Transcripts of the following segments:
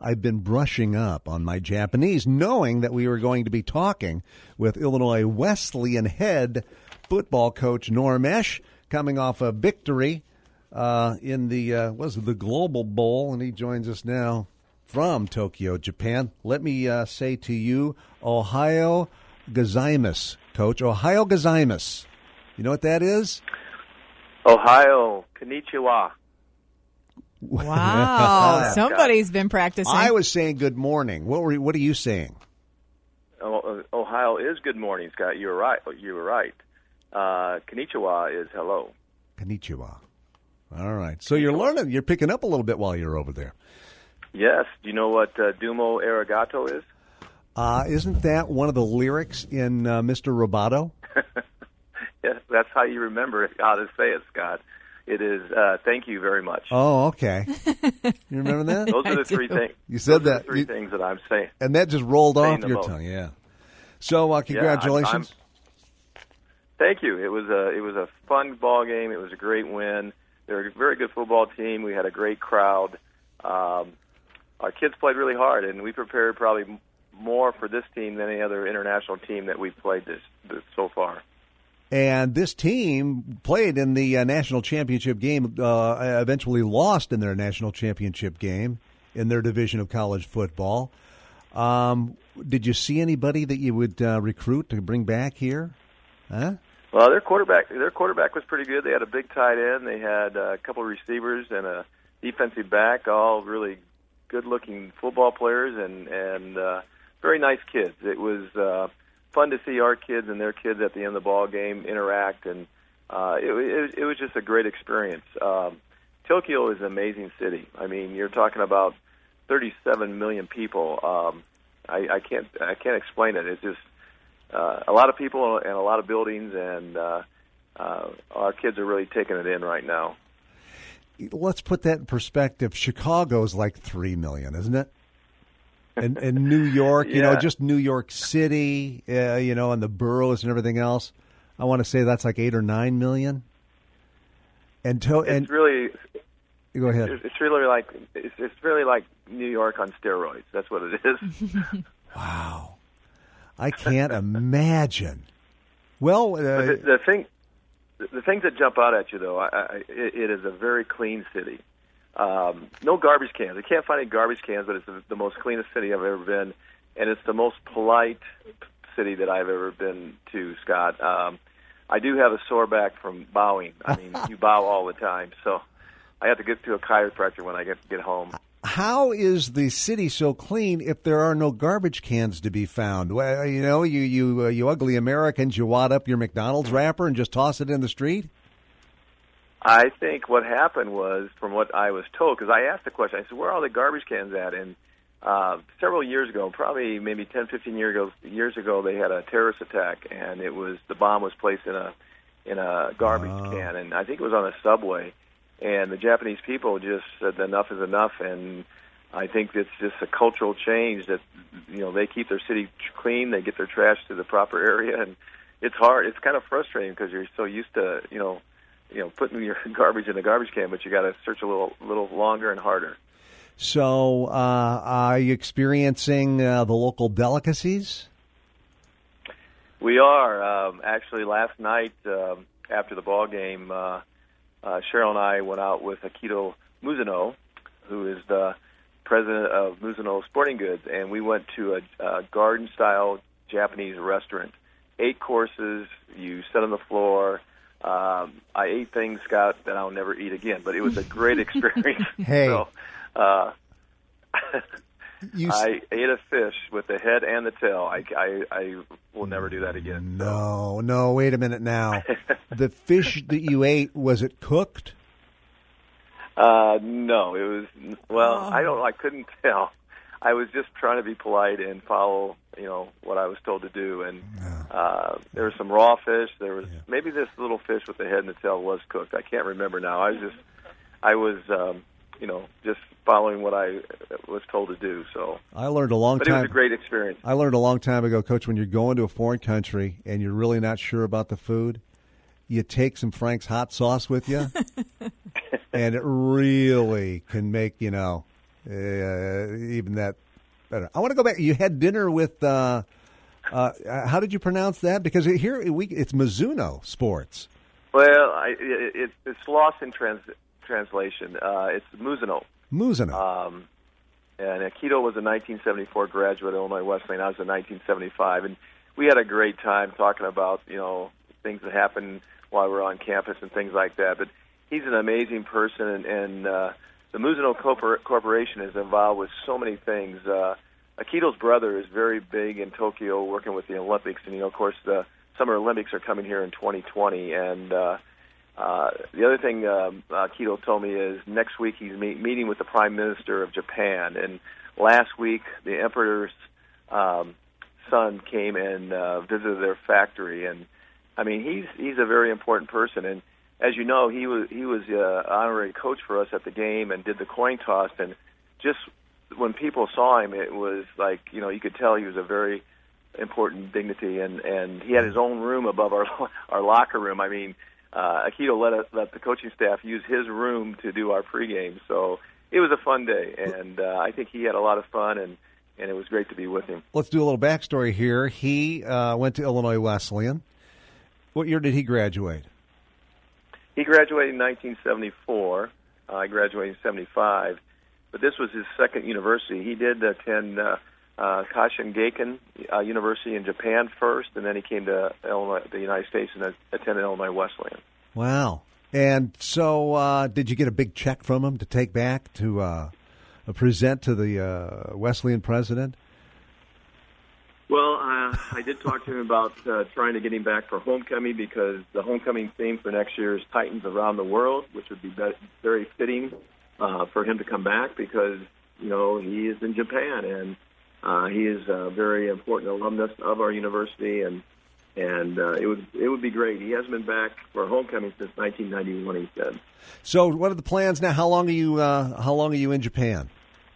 I've been brushing up on my Japanese, knowing that we were going to be talking with Illinois Wesleyan head football coach Norm Esch, coming off a victory in the Global Bowl, and he joins us now from Tokyo, Japan. Let me say to you, Ohio gozaimasu, Coach. Ohio gozaimasu. You know what that is? Ohio, konnichiwa. Wow, somebody's been practicing. I was saying good morning. What are you saying? Ohio is good morning, Scott. You were right. Konnichiwa is hello. Konnichiwa. All right. So you're learning. You're picking up a little bit while you're over there. Yes. Do you know what Dumo Arigato is? Isn't that one of the lyrics in Mr. Roboto? Yes, that's how you remember how to say it, Scott. It is thank you very much. Oh, okay. You remember that? Those are the three things. You said that. Three things that I'm saying. And that just rolled off your tongue, yeah. So congratulations. Thank you. It was a fun ball game. It was a great win. They're a very good football team. We had a great crowd. Our kids played really hard, and we prepared probably more for this team than any other international team that we've played this so far. And this team played in the national championship game, eventually lost in their national championship game in their division of college football. Did you see anybody that you would recruit to bring back here? Huh? Well, their quarterback was pretty good. They had a big tight end. They had a couple of receivers and a defensive back, all really good-looking football players and very nice kids. It was fun to see our kids and their kids at the end of the ball game interact, and it was just a great experience. Tokyo is an amazing city. I mean, you're talking about 37 million people. I can't explain it. It's just a lot of people and a lot of buildings, and our kids are really taking it in right now. Let's put that in perspective. Chicago's like 3 million, isn't it? And New York, just New York City, and the boroughs and everything else. I want to say that's like 8 or 9 million. It's really. Go ahead. It's really like New York on steroids. That's what it is. Wow, I can't imagine. Well, the things that jump out at you though, it is a very clean city. No garbage cans. I can't find any garbage cans, but it's the most cleanest city I've ever been, and it's the most polite city that I've ever been to, Scott. I do have a sore back from bowing. I mean, you bow all the time, so I have to get to a chiropractor when I get home. How is the city so clean if there are no garbage cans to be found? Well, you ugly Americans, you wad up your McDonald's wrapper and just toss it in the street? I think what happened was, from what I was told, because I asked the question, I said, where are all the garbage cans at? And several years ago, probably maybe 10, 15 years ago, they had a terrorist attack, and the bomb was placed in a garbage can, and I think it was on a subway. And the Japanese people just said enough is enough, and I think it's just a cultural change that they keep their city clean, they get their trash to the proper area, and it's hard. It's kind of frustrating because you're so used to putting your garbage in a garbage can, but you got to search a little longer and harder. So, are you experiencing the local delicacies? We are. Actually, last night after the ball game, Cheryl and I went out with Akito Mizuno, who is the president of Mizuno Sporting Goods, and we went to a garden-style Japanese restaurant. 8 courses. You sit on the floor. I ate things, Scott, that I'll never eat again, but it was a great experience. Hey. So, I ate a fish with the head and the tail. I will never do that again. No, wait a minute now. The fish that you ate, was it cooked? No, it was, I couldn't tell. I was just trying to be polite and follow, what I was told to do. And there was some raw fish. There was maybe this little fish with the head and the tail was cooked. I can't remember now. I was just following what I was told to do. So I learned a long time. But it was a great experience. I learned a long time ago, Coach, when you're going to a foreign country and you're really not sure about the food, you take some Frank's hot sauce with you, and it really can make Even that better. I want to go back. You had dinner with, how did you pronounce that? Because here it's Mizuno Sports. Well, it's lost in translation. It's Mizuno. Mizuno. And Akito was a 1974 graduate of Illinois Wesleyan. I was a 1975, and we had a great time talking about things that happened while we were on campus and things like that. But he's an amazing person, and the Mizuno Corporation is involved with so many things. Akito's brother is very big in Tokyo, working with the Olympics, and of course the Summer Olympics are coming here in 2020, and the other thing Akito told me is next week he's meeting with the Prime Minister of Japan, and last week the Emperor's son came and visited their factory, and I mean he's a very important person, and as you know he was honorary coach for us at the game and did the coin toss, and just when people saw him it was like you could tell he was a very important dignity, and he had his own room above our locker room. I mean, Akito let the coaching staff use his room to do our pregame, so it was a fun day, and I think he had a lot of fun, and it was great to be with him. Let's do a little backstory here. He went to Illinois Wesleyan. What year did he graduate? He graduated in 1974. I graduated in 75, but this was his second university. He did attend Kashin Geiken University in Japan first, and then he came to the United States and attended Illinois Wesleyan. Wow. And so did you get a big check from him to take back to present to the Wesleyan president? Well, I did talk to him about trying to get him back for homecoming, because the homecoming theme for next year is Titans Around the World, which would be very fitting for him to come back, because, he is in Japan, and he is a very important alumnus of our university, and it would be great. He hasn't been back for homecoming since 1991. He said. So, what are the plans now? How long are you in Japan?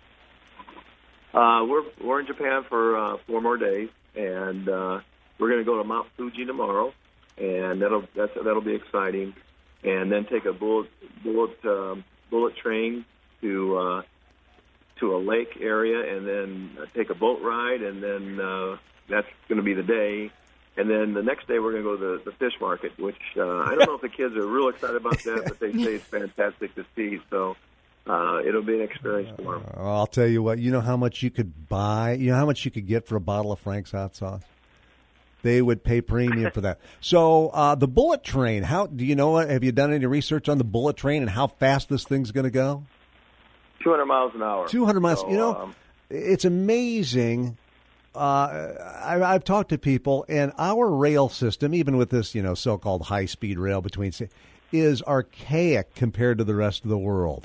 We're in Japan for 4 more days, and we're going to go to Mount Fuji tomorrow, and that'll be exciting. And then take a bullet train to a lake area, and then take a boat ride, and then that's going to be the day. And then the next day we're going to go to the fish market, which I don't know if the kids are real excited about that, but they say it's fantastic to see. So it'll be an experience for them. I'll tell you what. You know how much you could buy? You know how much you could get for a bottle of Frank's hot sauce? They would pay premium for that. So the bullet train, how do you know? Have you done any research on the bullet train and how fast this thing's going to go? 200 miles an hour. 200 miles. So, it's amazing. I've talked to people, and our rail system, even with this, so-called high-speed rail between, is archaic compared to the rest of the world.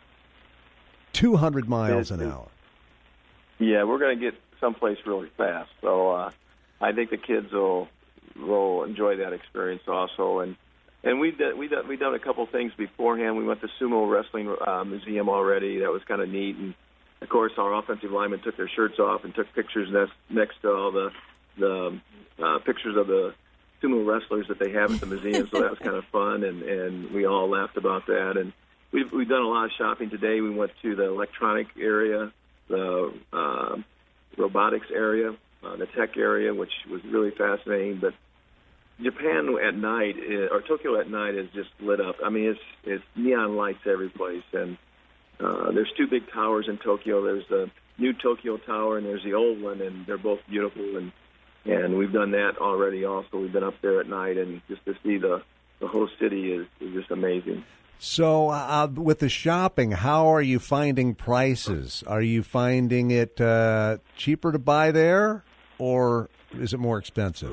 200 miles an hour. Yeah, we're going to get someplace really fast. So I think the kids will enjoy that experience also. And we've done a couple things beforehand. We went to Sumo Wrestling Museum already. That was kind of neat. And of course, our offensive linemen took their shirts off and took pictures next to all the pictures of the sumo wrestlers that they have at the museum. So that was kind of fun, and we all laughed about that. And we've done a lot of shopping today. We went to the electronic area, the robotics area, the tech area, which was really fascinating. But Japan at night, or Tokyo at night, is just lit up. I mean, it's neon lights every place, and there's 2 big towers in Tokyo. There's the new Tokyo Tower, and there's the old one, and they're both beautiful. And we've done that already. Also, we've been up there at night, and just to see the whole city is just amazing. So, with the shopping, how are you finding prices? Are you finding it cheaper to buy there, or is it more expensive?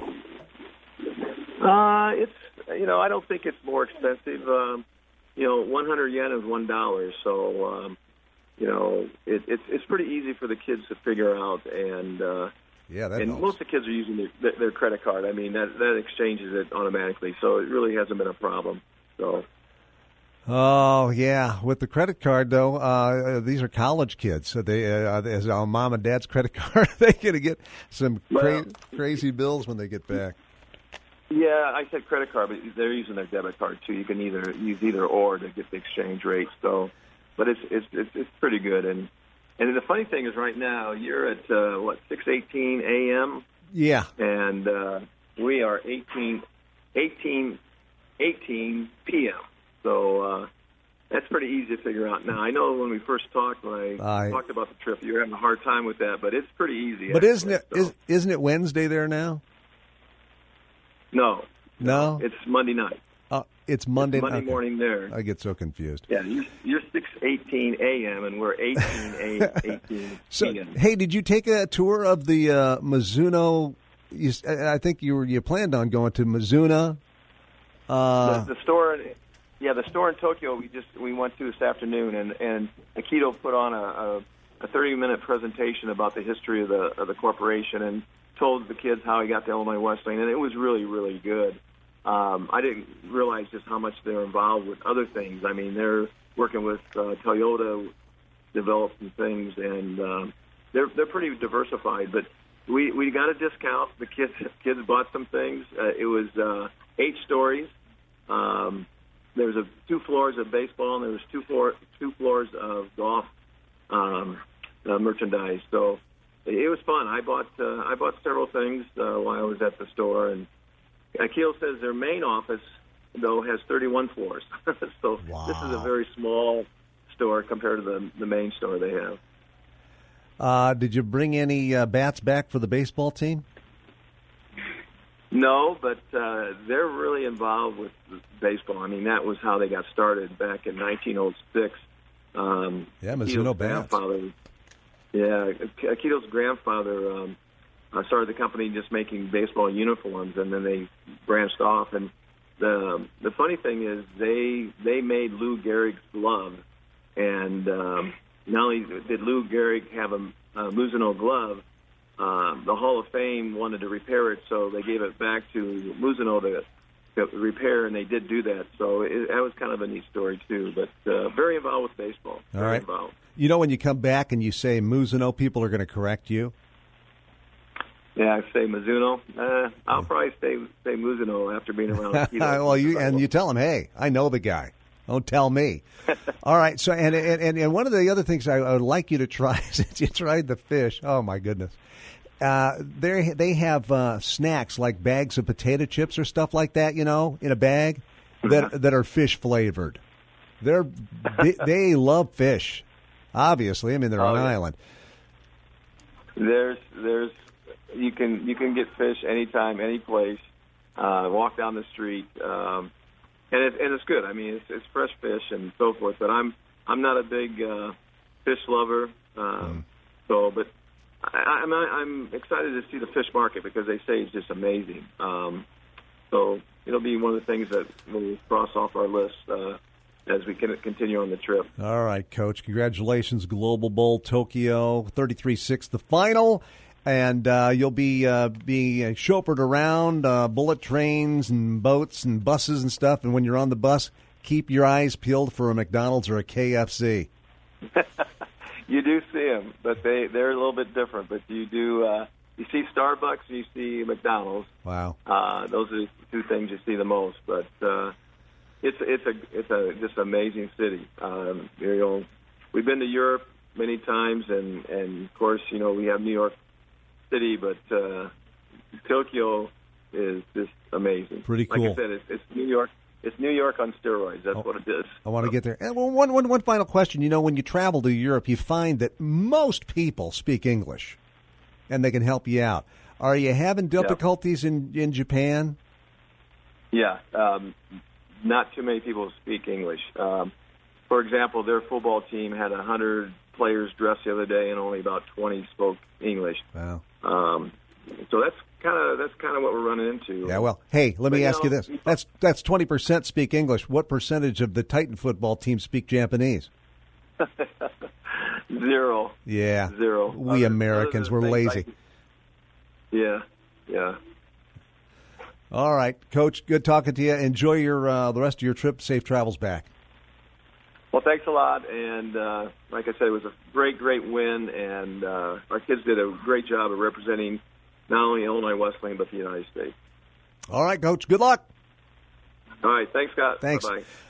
It's I don't think it's more expensive. 100 yen is $1, so it's pretty easy for the kids to figure out, and helps. Most of the kids are using their credit card. I mean, that exchanges it automatically, so it really hasn't been a problem. So. Oh yeah, with the credit card though, these are college kids. So they, as on mom and dad's credit card, they're going to get some crazy bills when they get back. Yeah, I said credit card, but they're using their debit card too. You can use either or to get the exchange rate. So, but it's pretty good, and And the funny thing is, right now you're at 6:18 a.m. Yeah, and we are 18 p.m. So that's pretty easy to figure out now. I know when we first talked, when I talked about the trip, you were having a hard time with that, but it's pretty easy. But isn't it Wednesday there now? No, it's Monday night. It's Monday. Monday morning there. I get so confused. Yeah, you're 6:18 a.m. and we're 18 So, p.m. hey, did you take a tour of the Mizuno? I think you planned on going to Mizuno. The store, the store in Tokyo. We went to this afternoon, and Akito put on a 30-minute presentation about the history of the corporation and told the kids how he got to Illinois Wesleyan, and it was really, really good. I didn't realize just how much they're involved with other things. I mean, they're working with Toyota, developing things, and they're pretty diversified. But we got a discount. The kids bought some things. It was 8 stories. There was 2 floors of baseball, and there was 2 floors of golf merchandise. So it was fun. I bought several things while I was at the store, and Akil says their main office, though, has 31 floors. So wow. This is a very small store compared to the main store they have. Did you bring any bats back for the baseball team? No, but they're really involved with baseball. I mean, that was how they got started back in 1906. Mizuno bats. Akito's grandfather started the company just making baseball uniforms, and then they branched off. And the funny thing is, they made Lou Gehrig's glove, and not only did Lou Gehrig have a Mizuno glove, the Hall of Fame wanted to repair it, so they gave it back to Mizuno to repair, and they did do that. So that was kind of a neat story too. But very involved with baseball. All right. Involved. You know, when you come back and you say Mizuno, people are going to correct you. Yeah, I say Mizuno. I'll probably say Mizuno after being around Akito. Well, you tell them, hey, I know the guy. Don't tell me. All right. So, and one of the other things I would like you to try, since you tried the fish. Oh my goodness. They have snacks like bags of potato chips or stuff like that. In a bag that are fish flavored. They love fish. Obviously, I mean they're on an island. There's you can get fish anytime, any place. Walk down the street, and it's good. I mean, it's fresh fish and so forth. But I'm not a big fish lover, but I'm excited to see the fish market because they say it's just amazing. So it'll be one of the things that we'll cross off our list as we can continue on the trip. All right, Coach. Congratulations, Global Bowl Tokyo 33-6, the final. And you'll be being chauffeured around bullet trains and boats and buses and stuff. And when you're on the bus, keep your eyes peeled for a McDonald's or a KFC. You do see them, but they're a little bit different. But you do you see Starbucks, you see McDonald's. Wow, those are the 2 things you see the most. But it's a just amazing city. We've been to Europe many times, and of course we have New York City, but Tokyo is just amazing. Pretty cool. Like I said, it's New York. It's New York on steroids. That's what it is. I want to get there. And one final question. When you travel to Europe, you find that most people speak English, and they can help you out. Are you having difficulties in Japan? Yeah, not too many people speak English. For example, their football team had 100 players dressed the other day, and only about 20 spoke English. Wow. So that's kind of what we're running into. Yeah. Well, hey, let me ask you this: that's 20% speak English. What percentage of the Titan football team speak Japanese? 0. Yeah. 0. We Americans, we're lazy. Yeah. All right, Coach. Good talking to you. Enjoy the rest of your trip. Safe travels back. Well, thanks a lot, and like I said, it was a great win, and our kids did a great job of representing not only Illinois Wesleyan, but the United States. All right, Coach, good luck. All right, thanks, Scott. Thanks. Bye-bye.